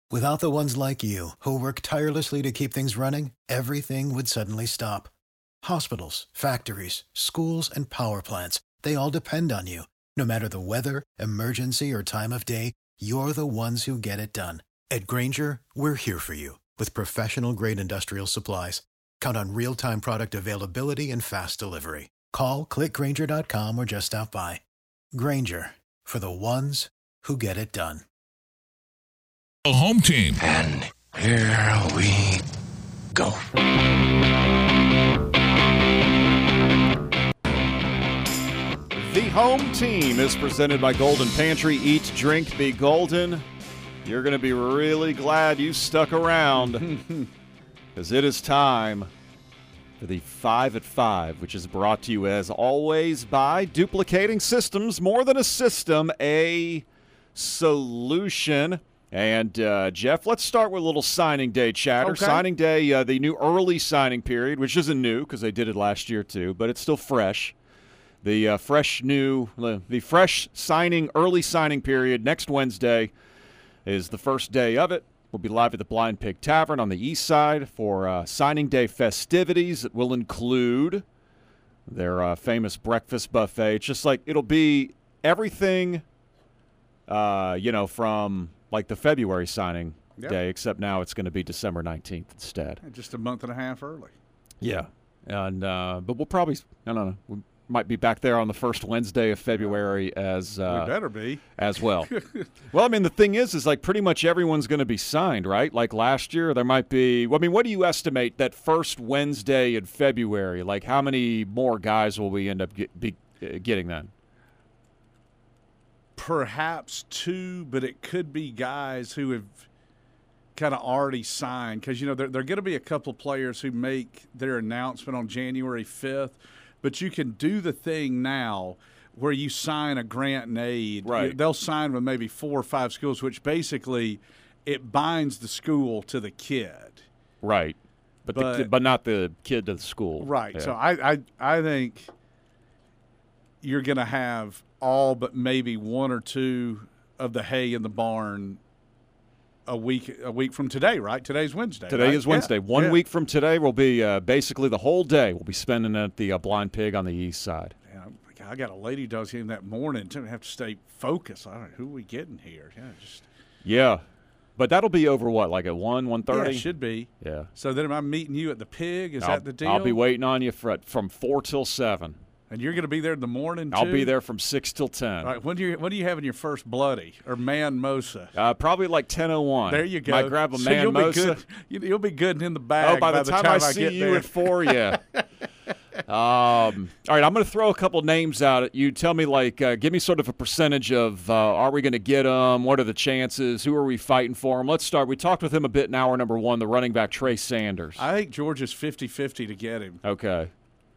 Without the ones like you, who work tirelessly to keep things running, everything would suddenly stop. Hospitals, factories, schools, and power plants, they all depend on you. No matter the weather, emergency, or time of day, you're the ones who get it done. At Grainger, we're here for you with professional-grade industrial supplies. Count on real-time product availability and fast delivery. Call, clickgrainger.com, or just stop by. Grainger, for the ones who get it done. The home team. And here we go. The home team is presented by Golden Pantry. Eat, drink, be golden. You're going to be really glad you stuck around because it is time for the 5 at 5, which is brought to you as always by Duplicating Systems. More than a system, a solution. And, Jeff, let's start with a little signing day chatter. Okay. Signing day, the new early signing period, which isn't new because they did it last year too, but it's still fresh. The fresh signing, early signing period next Wednesday is the first day of it. We'll be live at the Blind Pig Tavern on the east side for signing day festivities that will include their famous breakfast buffet. It's just like it'll be everything, from like the February signing day, except now it's going to be December 19th instead. Just a month and a half early. Yeah, and but we'll probably, I don't know, we might be back there on the first Wednesday of February as We better be. as well. Well, I mean, the thing is like pretty much everyone's going to be signed, right? Like last year, there might be. Well, I mean, what do you estimate that first Wednesday in February? Like, how many more guys will we end up getting then? Perhaps 2, but it could be guys who have kind of already signed because, there are going to be a couple of players who make their announcement on January 5th, but you can do the thing now where you sign a grant and aid. Right. They'll sign with maybe 4 or 5 schools, which basically it binds the school to the kid. Right. But not the kid to the school. Right. Yeah. So I think you're going to have all but maybe 1 or 2 of the hay in the barn a week from today, right? Today's Wednesday. Today right? is Wednesday. Yeah. 1 week from today will be basically the whole day. We'll be spending at the Blind Pig on the east side. Yeah, I got a lady does him that morning. To have to stay focused. I don't know who we getting here. Yeah, but that'll be over what, like at 1:30? Yeah, it should be. Yeah. So then, am I meeting you at the Pig? Is that the deal? I'll be waiting on you from 4 till 7. And you're going to be there in the morning, too? I'll be there from 6 till 10. All right. When are you having your first bloody or man mosa? Probably like 10:01. There you go. Might grab a So man you'll mosa. Be good. You'll be good and in the bag. Oh, by the time I see get you there. at 4, yeah. All right, I'm going to throw a couple names out at you. Tell me, give me sort of a percentage of are we going to get them? What are the chances? Who are we fighting for them? Let's start. We talked with him a bit in hour number 1, the running back Trey Sanders. I think Georgia's 50-50 to get him. Okay.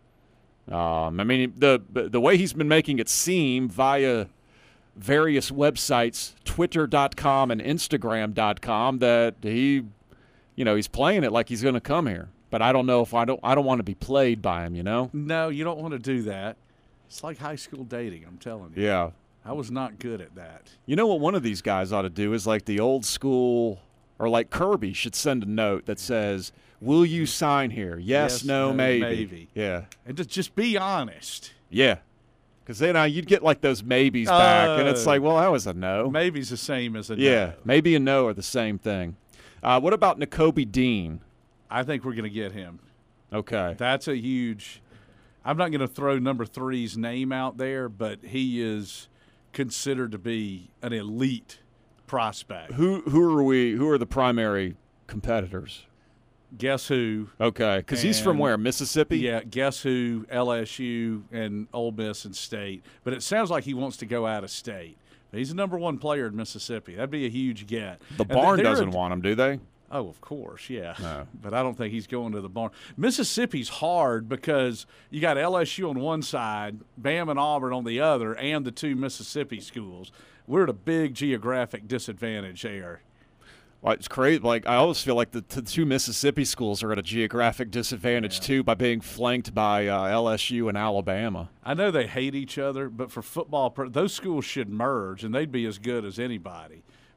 I mean, the way he's been making it seem via various websites, Twitter.com and Instagram.com, that he's playing it like he's going to come here. But I don't know if I don't want to be played by him, No, you don't want to do that. It's like high school dating, I'm telling you. Yeah. I was not good at that. You know what one of these guys ought to do is like the old school, or like Kirby should send a note that says, will you sign here? Yes, no, maybe. Yeah. And just be honest. Yeah. Because then you'd get like those maybes back, and it's like, well, that was a no. Maybe's the same as a no. Yeah, maybe and no are the same thing. What about Nakobe Dean? I think we're going to get him. Okay. That's a huge – I'm not going to throw number 3's name out there, but he is considered to be an elite prospect. Who are the primary competitors? Guess who? Okay, because he's from where? Mississippi? Yeah, guess who? LSU and Ole Miss and State. But it sounds like he wants to go out of state. But he's the number 1 player in Mississippi. That'd be a huge get. The barn doesn't want him, do they? Oh, of course, yeah. No. But I don't think he's going to the barn. Mississippi's hard because you got LSU on one side, Bama and Auburn on the other, and the 2 Mississippi schools. We're at a big geographic disadvantage there. Well, it's crazy. Like I always feel like the 2 Mississippi schools are at a geographic disadvantage too by being flanked by LSU and Alabama. I know they hate each other, but for football, those schools should merge, and they'd be as good as anybody.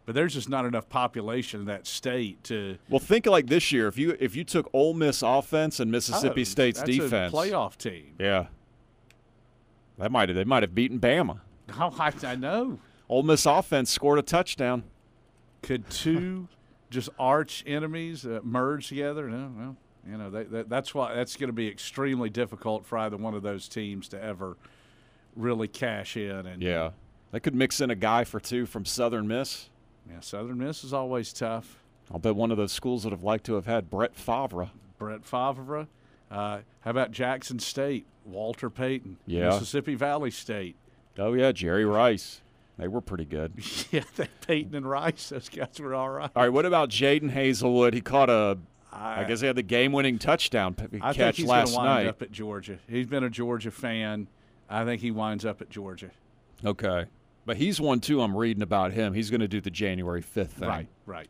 But there's just not enough population in that state to. Well, think like this year. If you took Ole Miss offense and Mississippi State's that's defense, a playoff team. yeah, they might have beaten Bama. Oh, I know. Ole Miss offense scored a touchdown. Could two just arch enemies merge together? No, well, that's why that's going to be extremely difficult for either one of those teams to ever really cash in. And Yeah, they could mix in a guy for two from Southern Miss. yeah, Southern Miss is always tough. I'll bet one of those schools would have liked to have had Brett Favre. Brett Favre. How about Jackson State? Walter Payton. Yeah. Mississippi Valley State. Oh yeah, Jerry Rice. They were pretty good. Yeah, Peyton and Rice, those guys were all right. All right, what about Jaden Hazelwood? He caught I guess he had the game-winning touchdown I think catch he's last going to wind night. up at Georgia. He's been a Georgia fan. I think he winds up at Georgia. Okay. But he's one, too, I'm reading about him. He's going to do the January 5th thing. Right.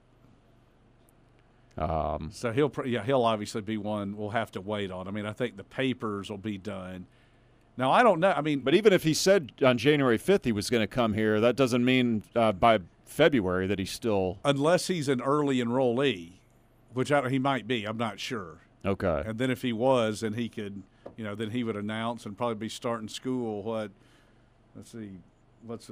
Um, So he'll obviously be one we'll have to wait on. I mean, I think the papers will be done. Now, I don't know. I mean, but even if he said on January 5th he was going to come here, that doesn't mean by February that he's still – unless he's an early enrollee, which he might be. I'm not sure. okay. And then if he was, then he could, then he would announce and probably be starting school. Let's see, what's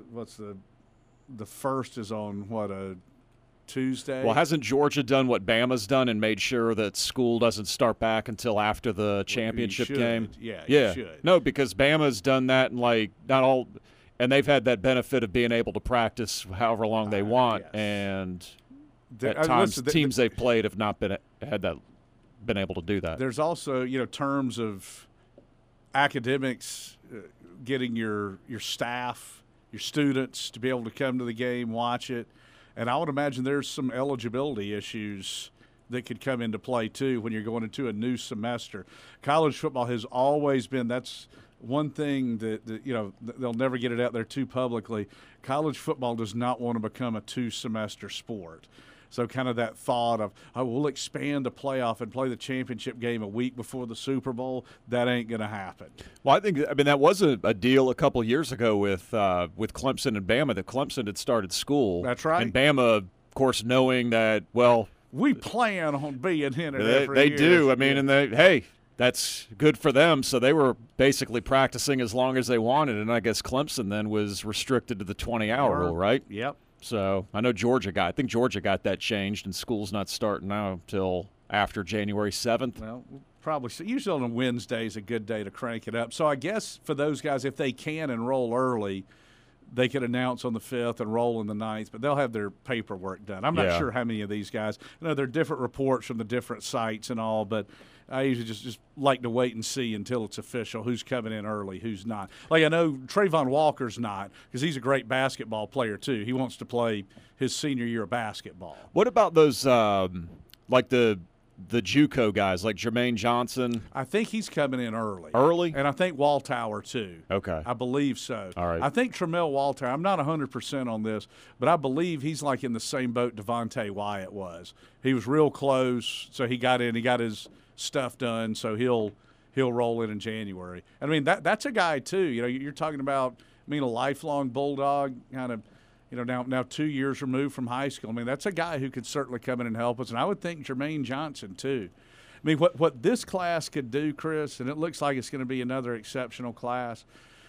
the first is on a Tuesday? Well, hasn't Georgia done what Bama's done and made sure that school doesn't start back until after the championship should. game? Yeah, Yeah. you should. No, because Bama's done that and not all – and they've had that benefit of being able to practice however long they want. yes. And There- at times listen, teams they've played have not been able to do that. There's also, terms of academics, getting your staff, your students to be able to come to the game, watch it. And I would imagine there's some eligibility issues that could come into play, too, when you're going into a new semester. College football has always been – that's one thing that they'll never get it out there too publicly. College football does not want to become a two-semester sport. So kind of that thought of, we'll expand the playoff and play the championship game a week before the Super Bowl, that ain't going to happen. Well, I mean that was a deal a couple years ago with Clemson and Bama, that Clemson had started school. That's right. And Bama, of course, knowing that, well, we plan on being in it every they year. do. I mean, and that's good for them. So they were basically practicing as long as they wanted, and I guess Clemson then was restricted to the 20-hour rule, right? Yep. So I know I think Georgia got that changed, and school's not starting now until after January 7th. Well, probably. So usually on Wednesday is a good day to crank it up. So I guess for those guys, if they can enroll early, they could announce on the 5th and roll on the 9th, but they'll have their paperwork done. I'm not sure how many of these guys. There are different reports from the different sites and all, but I usually just like to wait and see until it's official who's coming in early, who's not. Like I know Trayvon Walker's not, because he's a great basketball player too. He wants to play his senior year of basketball. What about those like the JUCO guys like Jermaine Johnson? I think he's coming in early. Early? And I think Waltower too. Okay. I believe so. All right. I think Tramel Waltower, I'm not 100% on this, but I believe he's like in the same boat Devontae Wyatt was. He was real close, so he got in, he got his stuff done, so he'll roll in January. And I mean that's a guy too. You're talking about a lifelong Bulldog, kind of, now 2 years removed from high school. I mean, that's a guy who could certainly come in and help us. And I would think Jermaine Johnson too. I mean, what this class could do, Chris, and it looks like it's going to be another exceptional class.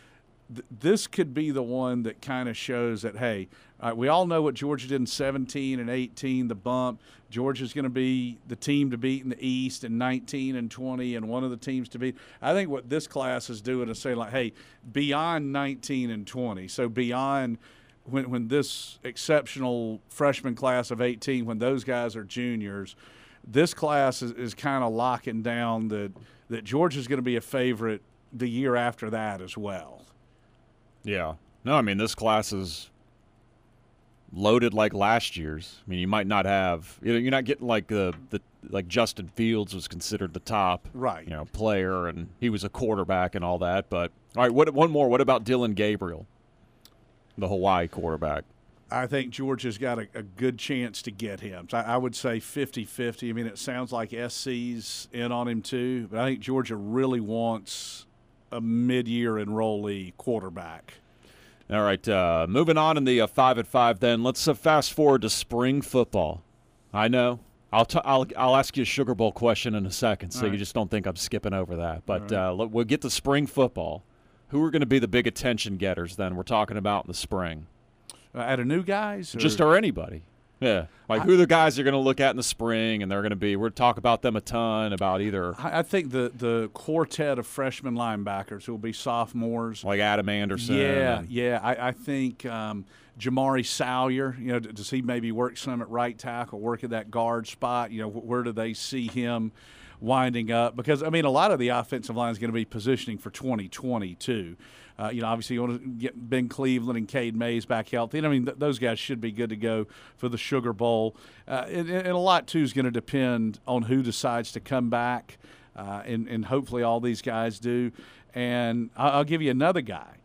This could be the one that kind of shows that, hey, we all know what Georgia did in 17 and 18, the bump. Georgia's going to be the team to beat in the East in 19 and 20 and one of the teams to beat. I think what this class is doing is saying, like, hey, beyond 19 and 20, so beyond when this exceptional freshman class of 18, when those guys are juniors, this class is kind of locking down that Georgia's going to be a favorite the year after that as well. Yeah. No, I mean, this class is loaded like last year's. I mean, you might not have, you're not getting like like Justin Fields was considered the top right, player, and he was a quarterback and all that. But all right, one more. What about Dylan Gabriel, the Hawaii quarterback? I think Georgia's got a good chance to get him. So I would say 50-50. I mean, it sounds like SC's in on him too, but I think Georgia really wants a mid-year enrollee quarterback. All right, moving on in the 5 at 5 then. Let's fast forward to spring football. I know. I'll ask you a Sugar Bowl question in a second, so you just don't think I'm skipping over that. But we'll get to spring football. Who are going to be the big attention getters then we're talking about in the spring? Out of new guys? Or anybody. Yeah, like who the guys are going to look at in the spring, and they're going to be. We're talking about them a ton. About either. I think the quartet of freshman linebackers who will be sophomores, like Adam Anderson. Yeah. I think Jamari Salyer. Does he maybe work some at right tackle, work at that guard spot? Where do they see him winding up? Because a lot of the offensive line is going to be positioning for 2022. Obviously you want to get Ben Cleveland and Cade Mays back healthy. And those guys should be good to go for the Sugar Bowl. And a lot, too, is going to depend on who decides to come back, and hopefully all these guys do. And I'll give you another guy,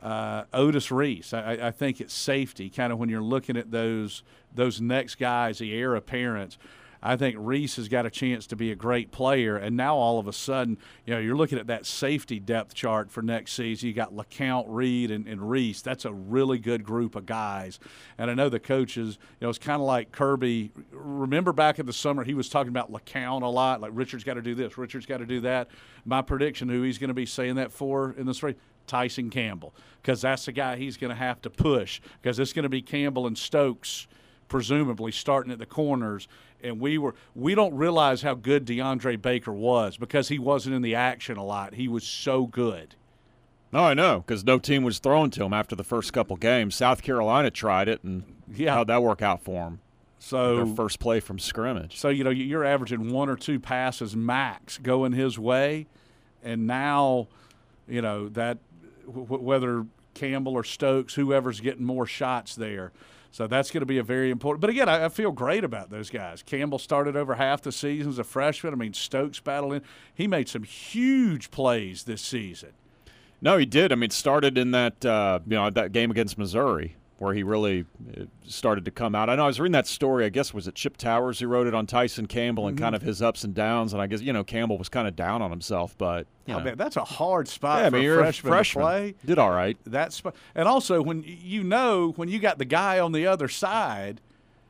Otis Reese. I think it's safety, kind of when you're looking at those next guys, the heir apparents. I think Reese has got a chance to be a great player, and now all of a sudden, you're looking at that safety depth chart for next season. You got LeCount, Reed, and Reese. That's a really good group of guys. And I know the coaches, it's kind of like Kirby. Remember back in the summer, he was talking about LeCount a lot, like Richard's got to do this, Richard's got to do that. My prediction, who he's going to be saying that for in the spring, Tyson Campbell, because that's the guy he's going to have to push, because it's going to be Campbell and Stokes presumably starting at the corners. And we don't realize how good DeAndre Baker was because he wasn't in the action a lot. He was so good. No, I know, because no team was throwing to him after the first couple games. South Carolina tried it, and how'd that work out for him? So their first play from scrimmage. So, you're averaging 1 or 2 passes max going his way, and now, that whether Campbell or Stokes, whoever's getting more shots there. So that's going to be a very important. But, again, I feel great about those guys. Campbell started over half the season as a freshman. Stokes battled in. He made some huge plays this season. No, he did. Started in that that game against Missouri where he really started to come out. I know I was reading that story, I guess, was it Chip Towers who wrote it on Tyson Campbell and kind of his ups and downs, and I guess, Campbell was kind of down on himself, but man, that's a hard spot for a freshman to play. Did all right. And also when when you got the guy on the other side,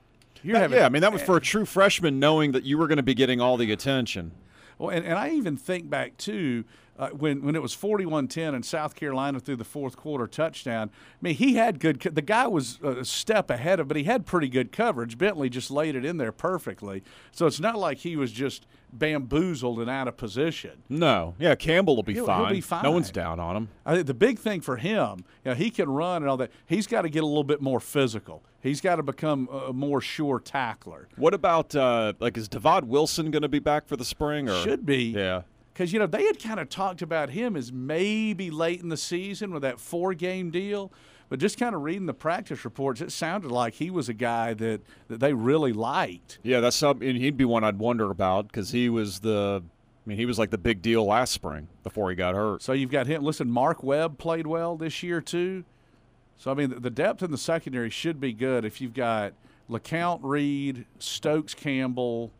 that was for a true freshman knowing that you were going to be getting all the attention. Well, and I even think back to when it was 41-10 and South Carolina threw the fourth quarter touchdown. He had good. The guy was a step ahead of, but he had pretty good coverage. Bentley just laid it in there perfectly. So it's not like he was just bamboozled and out of position. No, Campbell will be fine. He'll be fine. No one's down on him. I think the big thing for him, he can run and all that. He's got to get a little bit more physical. He's got to become a more sure tackler. What about is Devod Wilson going to be back for the spring? Or? Should be. Yeah. Because, they had kind of talked about him as maybe late in the season with that 4-game deal. But just kind of reading the practice reports, it sounded like he was a guy that they really liked. Yeah, that's something. He'd be one I'd wonder about because he was he was like the big deal last spring before he got hurt. So you've got him. Listen, Mark Webb played well this year too. So, the depth in the secondary should be good if you've got LeCount, Reed, Stokes, Campbell,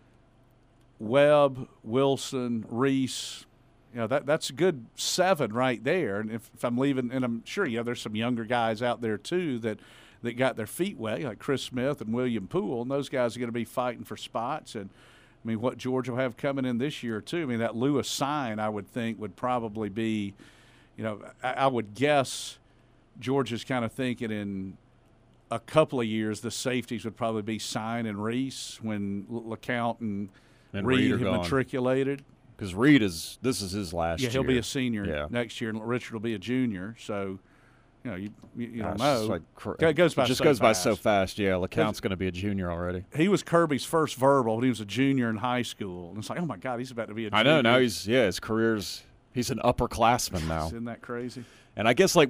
Webb, Wilson, Reese. That's a good 7 right there. And if I'm leaving, and I'm sure there's some younger guys out there too that got their feet wet, like Chris Smith and William Poole, and those guys are going to be fighting for spots. And what Georgia will have coming in this year too. That Lewis Sign, I would think, would probably be, I would guess Georgia's kind of thinking in a couple of years the safeties would probably be Sign and Reese when LeCount and Reed have matriculated. Because Reed this is his last year. Yeah, he'll be a senior next year, and Richard will be a junior. So, you don't know. It goes by so fast. Yeah, LeCount's going to be a junior already. He was Kirby's first verbal when he was a junior in high school. And it's like, oh, my God, he's about to be a junior. I know. Now his career's – he's an upperclassman now. Isn't that crazy? And I guess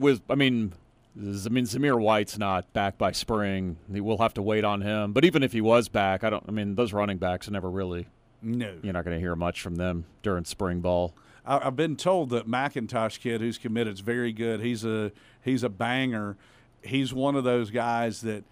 Zamir White's not back by spring. We'll have to wait on him. But even if he was back, those running backs are never really – no. You're not going to hear much from them during spring ball. I've been told that McIntosh kid who's committed is very good. He's a banger. He's one of those guys that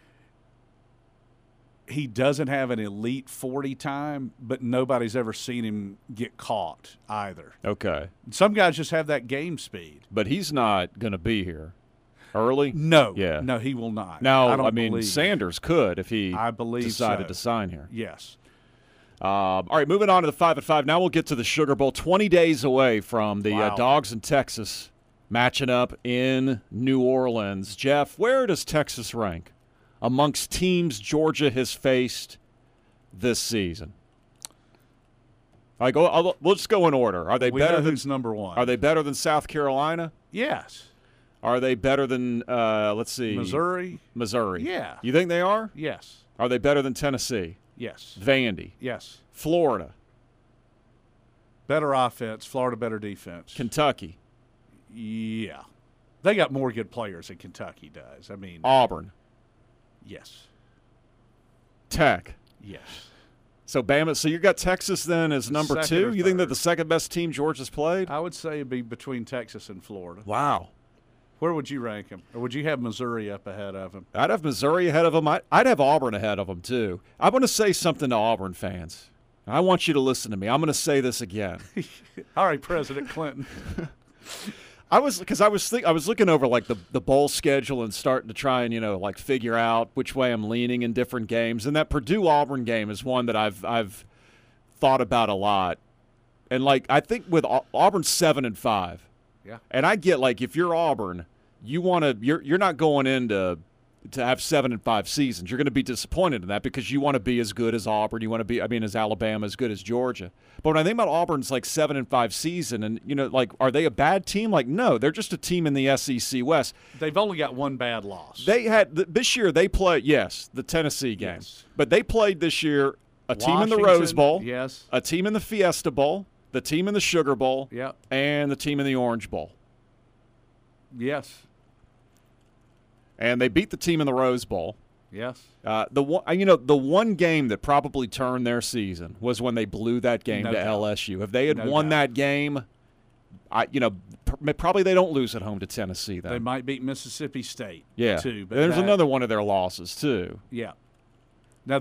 he doesn't have an elite 40 time, but nobody's ever seen him get caught either. Okay. Some guys just have that game speed. But he's not going to be here. early? No. Yeah. No, he will not. Now, I don't mean, believe. Sanders could if he I believe decided so. to sign here. Yes. All right, moving on to the 5 at 5. Now we'll get to the Sugar Bowl. 20 days away from the Wow. Dogs in Texas matching up in New Orleans. Jeff, where does Texas rank amongst teams Georgia has faced this season? We'll just go in order. Are they We better know than who's number one. Are they better than South Carolina? Yes. Are they better than let's see, Missouri? Missouri? Yeah. You think they are? Yes. Are they better than Tennessee? Yes. Vandy? Yes. Florida? Better offense, Florida better defense. Kentucky? Yeah. They got more good players than Kentucky does. I mean, Auburn? yes. Tech? Yes. So Bama. So you got Texas then as number Second 2. or You think they're third. the second best team Georgia's played? I would say it'd be between Texas and Florida. Wow. Where would you rank them? Or would you have Missouri up ahead of them? I'd have Missouri ahead of them. I'd have Auburn ahead of them too. I want to say something to Auburn fans. I want you to listen to me. I'm going to say this again. All right, President Clinton. I was looking over like the bowl schedule and starting to try and like figure out which way I'm leaning in different games. And that Purdue Auburn game is one that I've thought about a lot. And like I think with Auburn's 7-5. Yeah. And I get like if you're Auburn, you're not going in to have 7-5 seasons. You're going to be disappointed in that because you want to be as good as Auburn. You want to be as Alabama, as good as Georgia. But when I think about Auburn's like 7-5 season, and like are they a bad team? Like no, they're just a team in the SEC West. They've only got one bad loss. They had this year. They played the Tennessee game, Yes. but they played this year a team in the Rose Washington, Bowl, yes. a team in the Fiesta Bowl, the team in the Sugar Bowl, Yep. and the team in the Orange Bowl. Yes. And they beat the team in the Rose Bowl. Yes. The one game that probably turned their season was when they blew that game No to doubt. LSU. If they had No won doubt. that game, probably they don't lose at home to Tennessee then. They might beat Mississippi State, yeah. too. But There's that- another one of their losses too. Yeah. Now,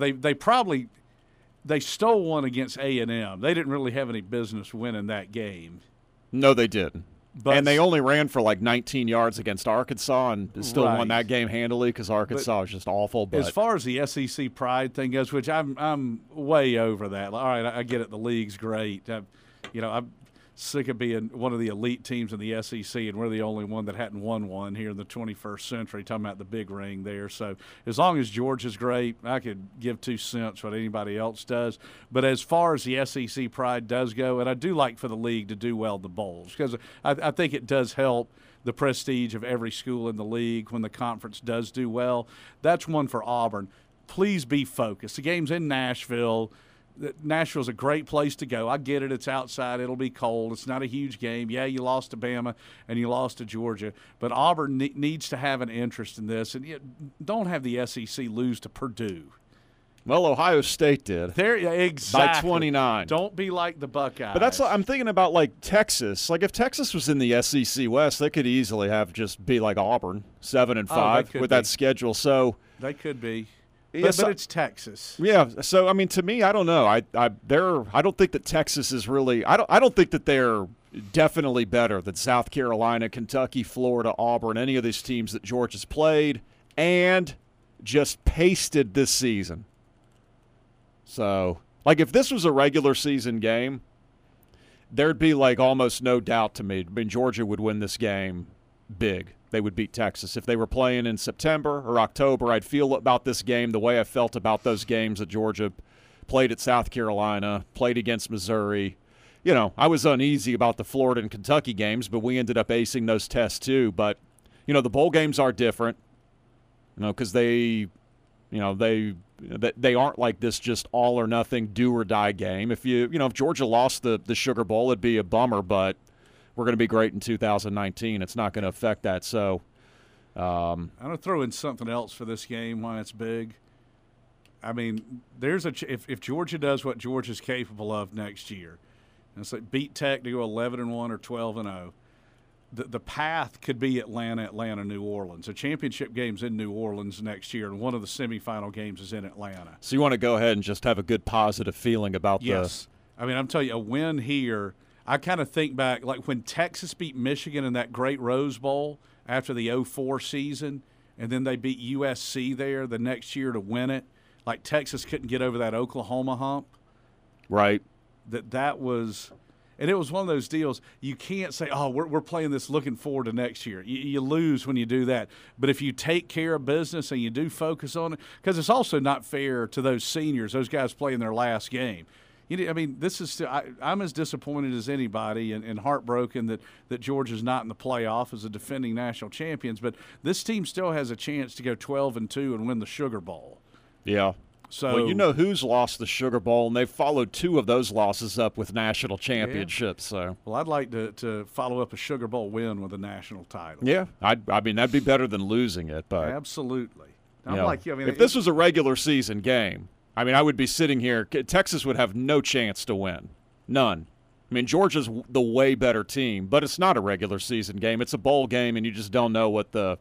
they stole one against A&M. They didn't really have any business winning that game. No, they didn't. But And they only ran for like 19 yards against Arkansas and still won Right. that game handily because Arkansas was just awful. But as far as the SEC pride thing goes, which I'm way over that. All right, I get it. The league's great. I'm sick of being one of the elite teams in the SEC, and we're the only one that hadn't won one here in the 21st century, talking about the big ring there. So as long as Georgia's great, I could give 2 cents what anybody else does. But as far as the SEC pride does go, and I do like for the league to do well in the bowls, because I think it does help the prestige of every school in the league when the conference does do well. That's one for Auburn. Please be focused. The game's in Nashville. Nashville's a great place to go. I get it. It's outside. It'll be cold. It's not a huge game. Yeah, you lost to Bama and you lost to Georgia. But Auburn needs to have an interest in this. And don't have the SEC lose to Purdue. well, Ohio State did There, exactly. by 29. Don't be like the Buckeyes. But that's I'm thinking about like Texas. Like if Texas was in the SEC West, they could easily have just be like Auburn, 7-5 could with be. that schedule. So They could be. Yes, But it's Texas. yeah. So I mean, to me, I don't know. I don't think that Texas is really. I don't think that they're definitely better than South Carolina, Kentucky, Florida, Auburn, any of these teams that Georgia's played and just pasted this season. So, like, if this was a regular season game, there'd be like almost no doubt to me. I mean, Georgia would win this game big. They would beat Texas. If they were playing in September or October, I'd feel about this game the way I felt about those games that Georgia played at South Carolina, played against Missouri. I was uneasy about the Florida and Kentucky games, but we ended up acing those tests too. But, the bowl games are different, because they aren't like this just all or nothing, do or die game. If if Georgia lost the Sugar Bowl, it'd be a bummer, but we're going to be great in 2019. It's not going to affect that. So I'm going to throw in something else for this game why it's big. I mean, there's if Georgia does what Georgia's capable of next year, and it's like beat Tech to go 11-1 or 12-0, the path could be Atlanta, New Orleans. A championship game's in New Orleans next year, and one of the semifinal games is in Atlanta. So you want to go ahead and just have a good positive feeling about Yes. I mean, I'm telling you, a win here, I kind of think back, like when Texas beat Michigan in that great Rose Bowl, after the 04 season, and then they beat USC there the next year to win it. Like Texas couldn't get over that Oklahoma hump. Right. That was – and it was one of those deals you can't say, oh, we're playing this looking forward to next year. You lose when you do that. But if you take care of business and you do focus on it, because it's also not fair to those seniors, those guys playing their last game. I mean, this is still, I'm as disappointed as anybody and heartbroken that Georgia's not in the playoff as the defending national champions. But this team still has a chance to go 12-2 and win the Sugar Bowl. Yeah. So, well, you know who's lost the Sugar Bowl, and they've followed 2 of those losses up with national championships. Yeah. So, well, I'd like to follow up a Sugar Bowl win with a national title. yeah, I mean that'd be better than losing it. But Absolutely. you know, if this was a regular season game, I mean, I would be sitting here. Texas would have no chance to win, none. I mean, Georgia's the way better team, but it's not a regular season game. It's a bowl game, and you just don't know what the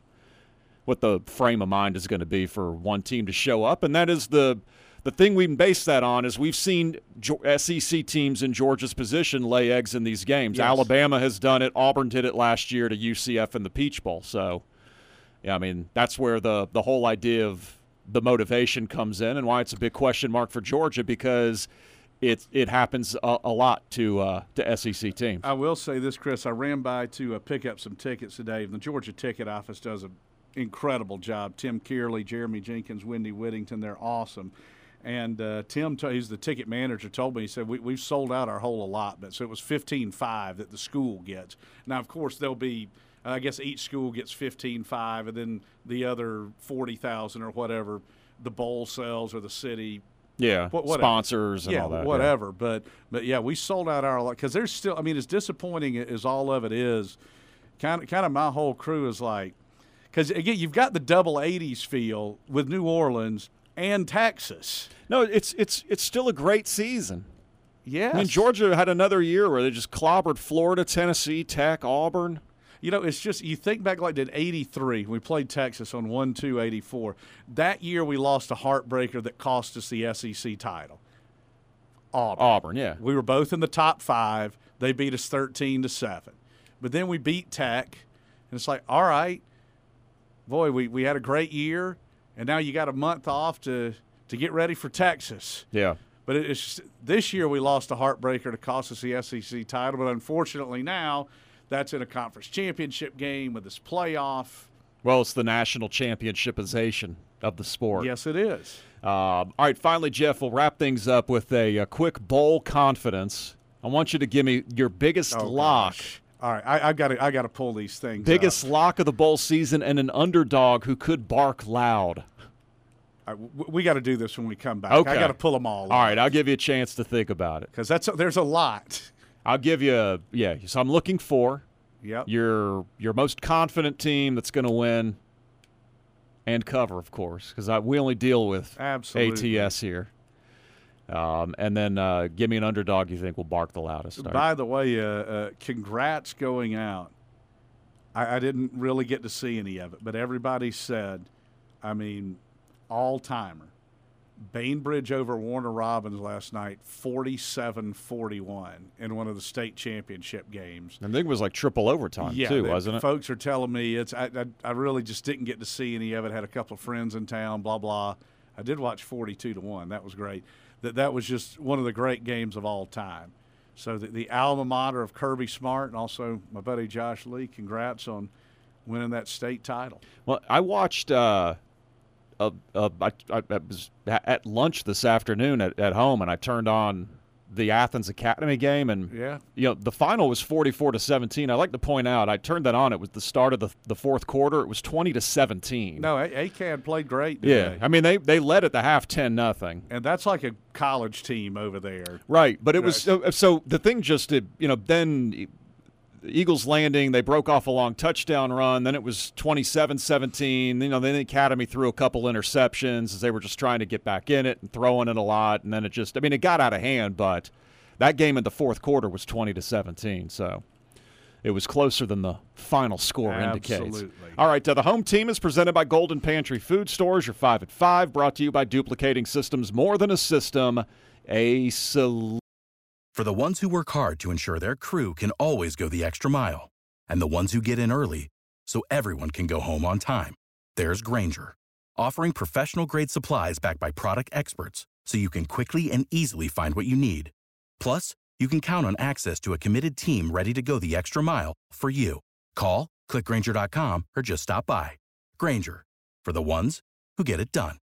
frame of mind is going to be for one team to show up. And that is the thing we can base that on is we've seen SEC teams in Georgia's position lay eggs in these games. Yes. Alabama has done it. Auburn did it last year to UCF in the Peach Bowl. So, yeah, I mean, that's where the whole idea of the motivation comes in and why it's a big question mark for Georgia, because it happens a lot to SEC teams. I will say this, Chris. I ran by to pick up some tickets today. The Georgia ticket office does an incredible job. Tim Kearley, Jeremy Jenkins, Wendy Whittington, they're awesome. And Tim, who's the ticket manager, told me, he said, we've sold out our whole allotment. So it was $15,500 that the school gets. Now, of course, there'll be, I guess each school gets $15,500, and then the other $40,000 or whatever the bowl sells or the city. Yeah, sponsors and all that. Whatever. Yeah. But yeah, we sold out our allotment. Because there's still, I mean, as disappointing as all of it is, kind of my whole crew is like, because, again, you've got the double 80s feel with New Orleans and Texas. No, it's still a great season. Yes. I mean, Georgia had another year where they just clobbered Florida, Tennessee, Tech, Auburn. You know, it's just, you think back like in '83, we played Texas on 1-2-84. That year we lost a heartbreaker that cost us the SEC title. Auburn, yeah. We were both in the top 5. They beat us 13-7. But then we beat Tech, and it's like, all right, boy, we had a great year, and now you got a month off to get ready for Texas. Yeah. But it's just, this year we lost a heartbreaker to cost us the SEC title, but unfortunately now that's in a conference championship game with this playoff. Well, it's the national championshipization of the sport. Yes, it is. All right, finally, Jeff, we'll wrap things up with a quick bowl confidence. I want you to give me your biggest lock. Gosh. All right, I got to pull these things. Biggest up. lock of the bowl season and an underdog who could bark loud. All right, we got to do this when we come back. Okay. I got to pull them all. All right, I'll give you a chance to think about it. Because there's a lot. I'll give you so I'm looking for your most confident team that's going to win and cover, of course, because we only deal with Absolutely. ATS here. And then give me an underdog you think will bark the loudest. By the way, congrats going out. I didn't really get to see any of it, but everybody said, I mean, all-timer. Bainbridge over Warner Robins last night, 47-41 in one of the state championship games. I think it was like triple overtime too, wasn't it? Folks are telling me I really just didn't get to see any of it. Had a couple of friends in town, blah, blah. I did watch 42-1. That was great. That was just one of the great games of all time. So the alma mater of Kirby Smart and also my buddy Josh Lee, congrats on winning that state title. Well, I watched I was at lunch this afternoon at home, and I turned on the Athens Academy game, and the final was 44-17. I like to point out, I turned that on. It was the start of the fourth quarter. It was 20-17. No, ACAD played great today. Yeah, I mean they led at the half 10-0, and that's like a college team over there, right? But it was so the thing just then. Eagles Landing, they broke off a long touchdown run. Then it was 27-17. Then the Academy threw a couple interceptions as they were just trying to get back in it and throwing it a lot. And then it got out of hand. But that game in the fourth quarter was 20-17. So it was closer than the final score indicates. Absolutely. All right, the home team is presented by Golden Pantry Food Stores. Your 5 at 5, brought to you by Duplicating Systems, more than a system, a solution. For the ones who work hard to ensure their crew can always go the extra mile, and the ones who get in early so everyone can go home on time. There's Grainger, offering professional-grade supplies backed by product experts so you can quickly and easily find what you need. Plus, you can count on access to a committed team ready to go the extra mile for you. Call, click Grainger.com, or just stop by. Grainger, for the ones who get it done.